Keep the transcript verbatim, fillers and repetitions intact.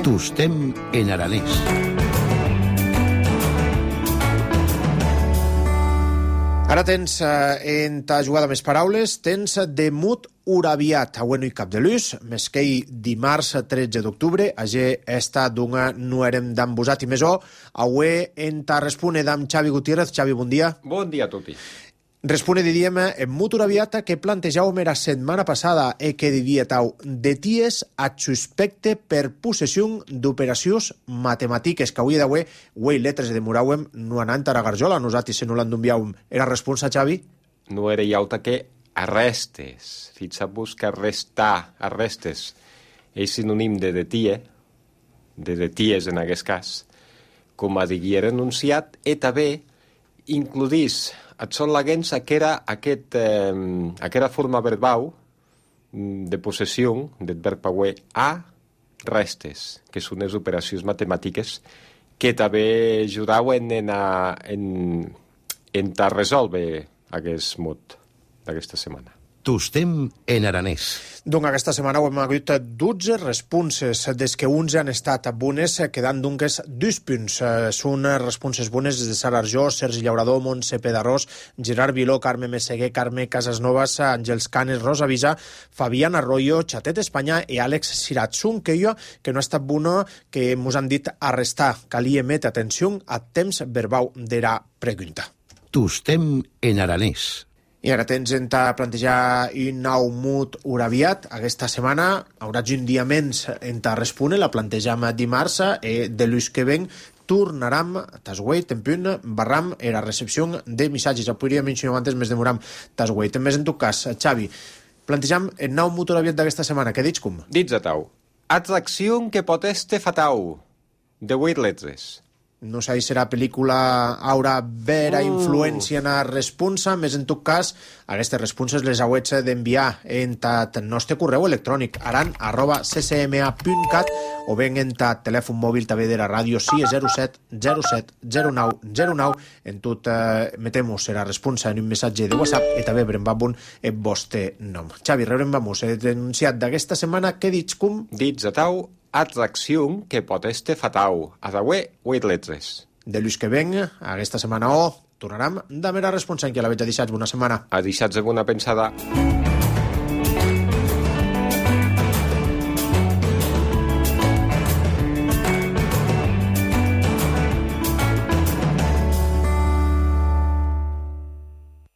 Tostem en aranès. Ara tens, eh, en ta jugada més paraules, tens de mut uraviat. Avui no hi cap de luz, més que hi dimarts tretze d'octubre, age esta d'una no érem d'ambusat i més o, avui en ta respone d'am Xavi Gutiérrez. Xavi, bon dia. Bon dia a tutti. Respone diríem en mut uraviat que plantejàvem la setmana passada e que diríetau de ties a suspecte per possessió d'operacions matemàtiques, que avui d'avui, avui letres demoràvem no anant a la garjola, nosaltres se no l'endumbiàvem. Era responsa, Xavi? No era iauta que arrestes. Fixa't-vos que arrestar, arrestes, és sinònim de detie, de deties en aquest cas, com a diguiera enunciat, e també includís et són laguens aquera, aquest, eh, aquera forma verbal de possessió del verb pauer a restes, que són les operacions matemàtiques que també ajudaven en, a, en, en a resoldre aquest mot d'aquesta setmana. Tostem en aranès. Donc aquesta setmana hem hagut dotze responses, des que uns han estat bones, quedant dunques dos punts. Són responses bones des de Sara Arjó, Sergi Llaurador, Montse Pedarrós, Gerard Viló, Carme Meseguer, Carme Casasnovas, Àngels Canes, Rosa Visa, Fabián Arroyo, Xatet Espanya i Àlex Siratsun, que jo, que no ha estat bona, que mos han dit arrestar. Calia emetre atenció a temps verbal de la pregunta. Tostem en aranès. I ara tens en ta plantejar un nou mut uraviat. Aquesta setmana haurà un dia menys en ta respone, la plantejam dimarts, e de l'ús que ven tornaram, tasgueit, en punt, barram, era recepció de missatges. Ja podria mencionar antes, més demoram tasgueit. En més, en tot cas, Xavi, plantejam el nou mut uraviat d'aquesta setmana. Què dits com? Dits a tau. Atracció que pot este fatau. De vuit letres. No sé si serà pel·lícula haurà vera uh. influència en la responsa, més en tot cas, aquestes responses les hauets d'enviar en el nostre correu electrònic aran arroba c c m a punt cat o ben en el telèfon mòbil també de la ràdio sis zero set zero set zero nou zero nou. En tot eh, metemos la responsa en un missatge de WhatsApp i també veurem vamos el vostre nom. Xavi, rebrem vamos el denunciat d'aquesta setmana. Què dits com? Dits a tau. Atracció que pot este fatau. A d'avui, vuit letres. De l'ús que ven, aquesta setmana o, tornarem de mera responsa en què la veig a deixats. Bona setmana. A deixats de bona pensada.